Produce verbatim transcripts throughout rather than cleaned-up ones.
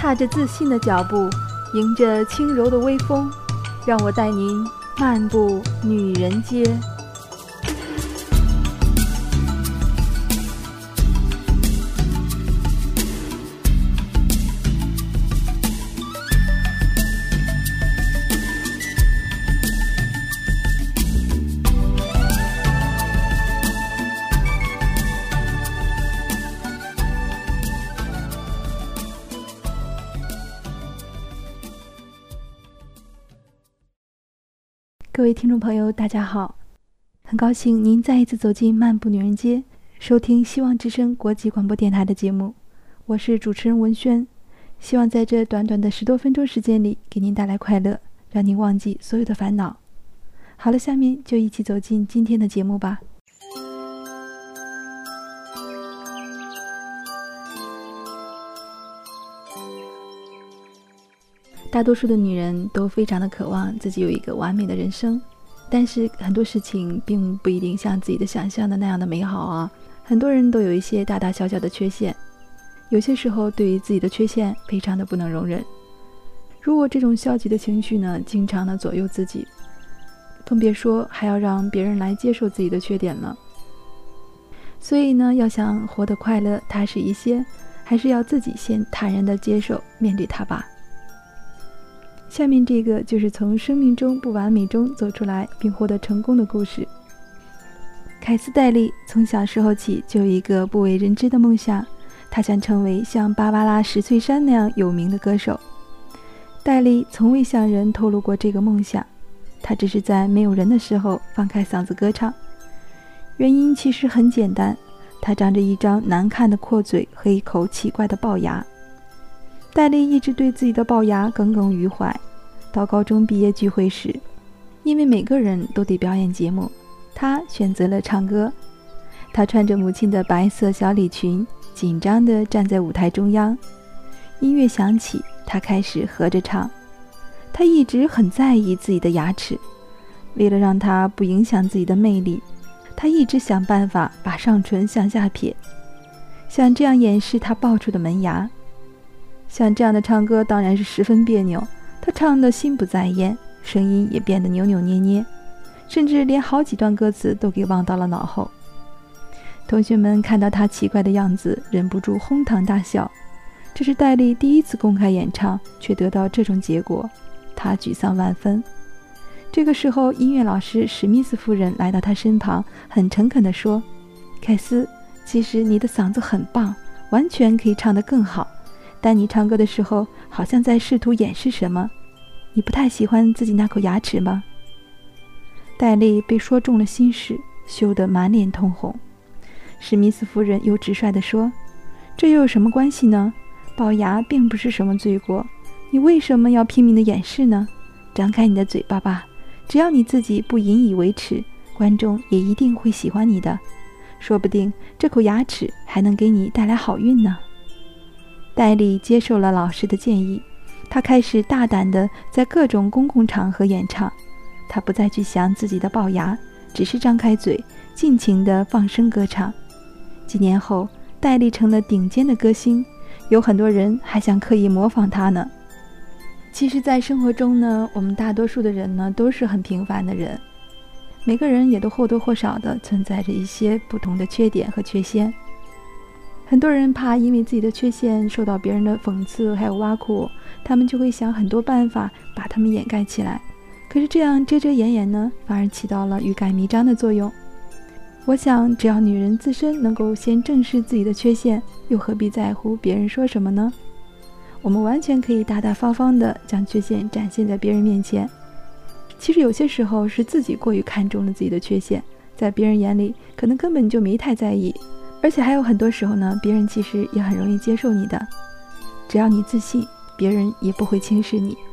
踏着自信的脚步，迎着轻柔的微风，让我带您漫步女人街。各位听众朋友大家好，很高兴您再一次走进漫步女人街，收听希望之声国际广播电台的节目，我是主持人文轩，希望在这短短的十多分钟时间里给您带来快乐，让您忘记所有的烦恼。好了，下面就一起走进今天的节目吧。大多数的女人都非常的渴望自己有一个完美的人生，但是很多事情并不一定像自己的想象的那样的美好啊。很多人都有一些大大小小的缺陷，有些时候对于自己的缺陷非常的不能容忍。如果这种消极的情绪呢，经常的左右自己，更别说还要让别人来接受自己的缺点了。所以呢，要想活得快乐踏实一些，还是要自己先坦然的接受面对它吧。下面这个就是从生命中不完美中走出来并获得成功的故事。凯斯·戴利从小时候起就有一个不为人知的梦想，他想成为像芭芭拉·石翠珊那样有名的歌手。戴利从未向人透露过这个梦想，他只是在没有人的时候放开嗓子歌唱。原因其实很简单，他长着一张难看的阔嘴和一口奇怪的龅牙。戴利一直对自己的龅牙耿耿于怀，到高中毕业聚会时，因为每个人都得表演节目，他选择了唱歌。他穿着母亲的白色小礼裙，紧张地站在舞台中央。音乐响起，他开始合着唱。他一直很在意自己的牙齿，为了让它不影响自己的魅力，他一直想办法把上唇向下撇，想这样掩饰他爆出的门牙。像这样的唱歌当然是十分别扭，他唱得心不在焉，声音也变得扭扭捏捏，甚至连好几段歌词都给忘到了脑后。同学们看到他奇怪的样子，忍不住哄堂大笑。这是戴利第一次公开演唱，却得到这种结果，他沮丧万分。这个时候，音乐老师史密斯夫人来到他身旁，很诚恳地说：“凯斯，其实你的嗓子很棒，完全可以唱得更好。但你唱歌的时候好像在试图掩饰什么，你不太喜欢自己那口牙齿吗？”戴利被说中了心事，羞得满脸通红。史密斯夫人又直率地说：“这又有什么关系呢？龅牙并不是什么罪过，你为什么要拼命地掩饰呢？张开你的嘴巴吧，只要你自己不引以为耻，观众也一定会喜欢你的，说不定这口牙齿还能给你带来好运呢。”戴利接受了老师的建议，他开始大胆地在各种公共场合演唱。他不再去想自己的龅牙，只是张开嘴，尽情地放声歌唱。几年后，戴利成了顶尖的歌星，有很多人还想刻意模仿他呢。其实在生活中呢，我们大多数的人呢都是很平凡的人，每个人也都或多或少地存在着一些不同的缺点和缺陷。很多人怕因为自己的缺陷受到别人的讽刺还有挖苦，他们就会想很多办法把它们掩盖起来。可是这样遮遮掩掩呢，反而起到了欲盖弥彰的作用。我想只要女人自身能够先正视自己的缺陷，又何必在乎别人说什么呢？我们完全可以大大方方地将缺陷展现在别人面前。其实有些时候是自己过于看重了自己的缺陷，在别人眼里可能根本就没太在意，而且还有很多时候呢，别人其实也很容易接受你的。只要你自信，别人也不会轻视你。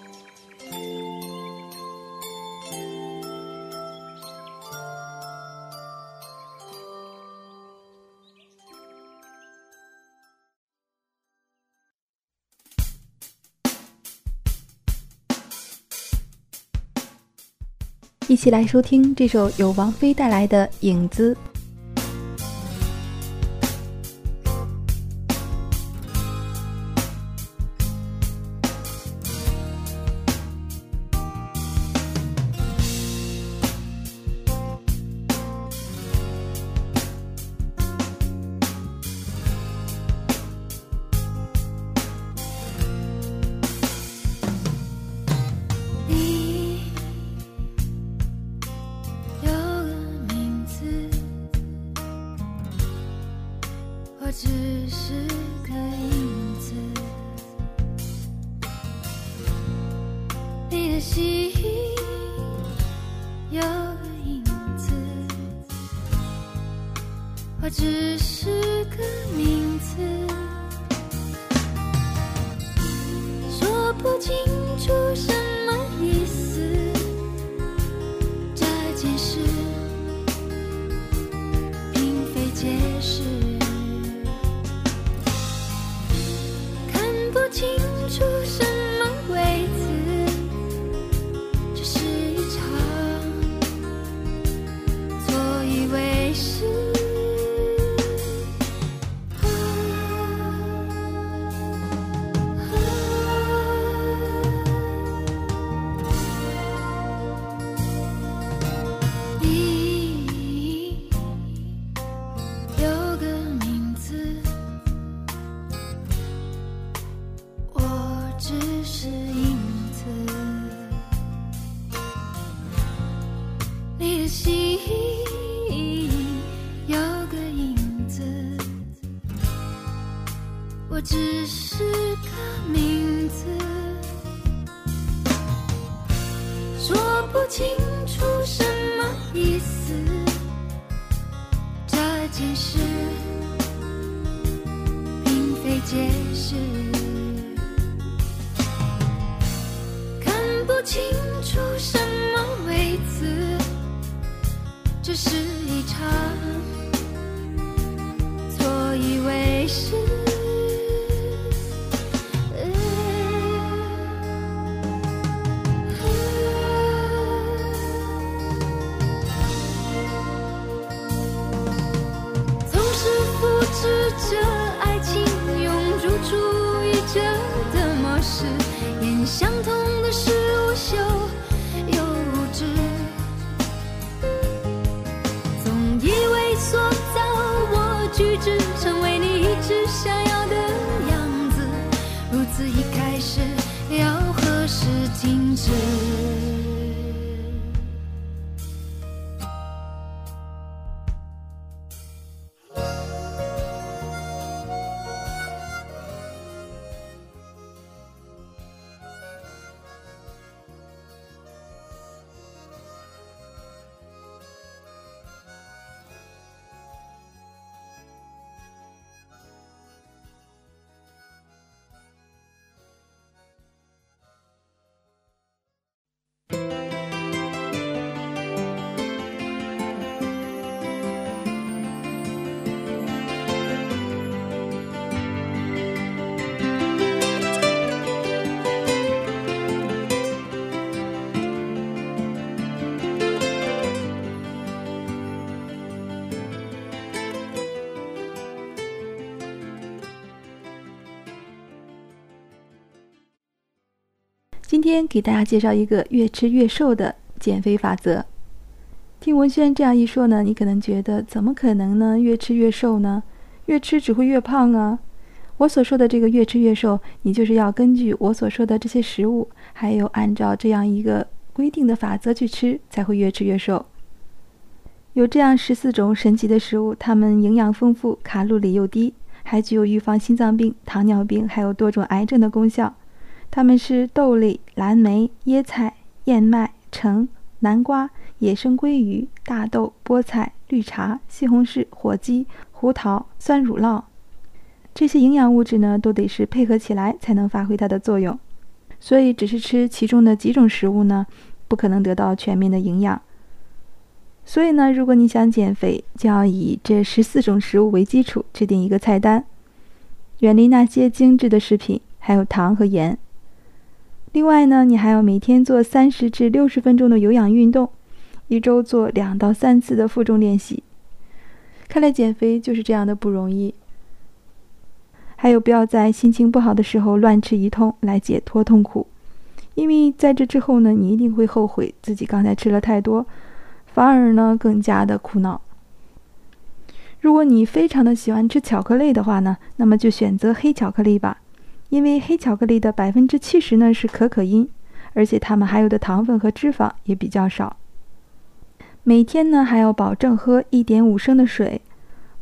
一起来收听这首由王菲带来的《影子》。 只是个影子，你的心有个影子，我只是个名字，说不清楚什么意思，这件事并非解释，看不清楚什么位置，这是一场错以为是。你的心有个影子，我只是个名字，说不清楚什么意思，这件事并非解释，看不清楚什么位置，这是一场错以为是。总是复制着爱情涌入主义者的模式，演相同的事无休又无知，塑造我举止成为你一直想要的样子，如此一开始要何时停止？ 今天给大家介绍一个越吃越瘦的减肥法则。听文轩这样一说呢，你可能觉得怎么可能呢？越吃越瘦呢？越吃只会越胖啊！我所说的这个越吃越瘦，你就是要根据我所说的这些食物，还有按照这样一个规定的法则去吃，才会越吃越瘦。有这样十四种神奇的食物，它们营养丰富，卡路里又低，还具有预防心脏病、糖尿病还有多种癌症的功效。它们是豆类、蓝莓、椰菜、燕麦、橙、南瓜、野生鲑鱼、大豆、菠菜、绿茶、西红柿、火鸡、胡桃、酸乳酪。这些营养物质呢，都得是配合起来才能发挥它的作用。所以只是吃其中的几种食物呢，不可能得到全面的营养。所以呢，如果你想减肥，就要以这十四种食物为基础，制定一个菜单，远离那些精致的食品，还有糖和盐。另外呢，你还要每天做三十至六十分钟的有氧运动，一周做两到三次的负重练习。看来减肥就是这样的不容易。还有，不要在心情不好的时候乱吃一通来解脱痛苦，因为在这之后呢，你一定会后悔自己刚才吃了太多，反而呢更加的苦恼。如果你非常的喜欢吃巧克力的话呢，那么就选择黑巧克力吧。因为黑巧克力的百分之七十呢是可可因，而且它们含有的糖分和脂肪也比较少。每天呢还要保证喝一点五升的水，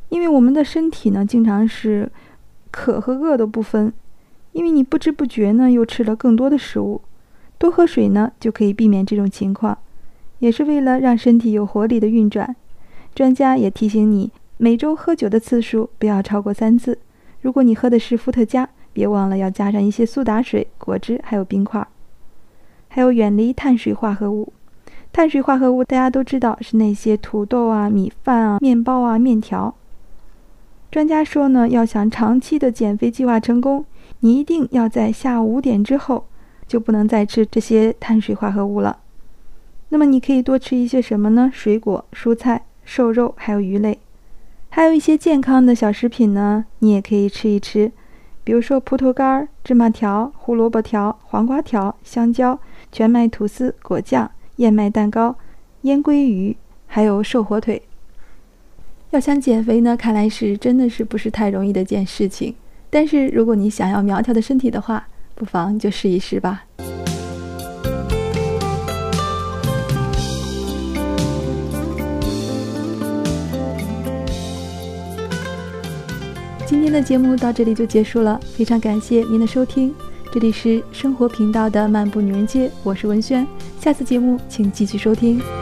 因为我们的身体呢，经常是渴和饿都不分，因为你不知不觉呢又吃了更多的食物。多喝水呢，就可以避免这种情况，也是为了让身体有活力的运转。专家也提醒你，每周喝酒的次数不要超过三次。如果你喝的是伏特加，别忘了要加上一些苏打水、果汁还有冰块。还有远离碳水化合物。碳水化合物大家都知道是那些土豆啊、米饭啊、面包啊、面条。专家说呢，要想长期的减肥计划成功，你一定要在下午五点之后就不能再吃这些碳水化合物了。那么你可以多吃一些什么呢？水果、蔬菜、瘦肉还有鱼类。还有一些健康的小食品呢，你也可以吃一吃，比如说葡萄干、芝麻条、胡萝卜条、黄瓜条、香蕉、全麦吐司、果酱、燕麦蛋糕、腌鲑鱼还有瘦火腿。要想减肥呢，看来是真的是不是太容易的一件事情，但是如果你想要苗条的身体的话，不妨就试一试吧。今天的节目到这里就结束了，非常感谢您的收听，这里是生活频道的漫步女人街，我是文轩，下次节目请继续收听。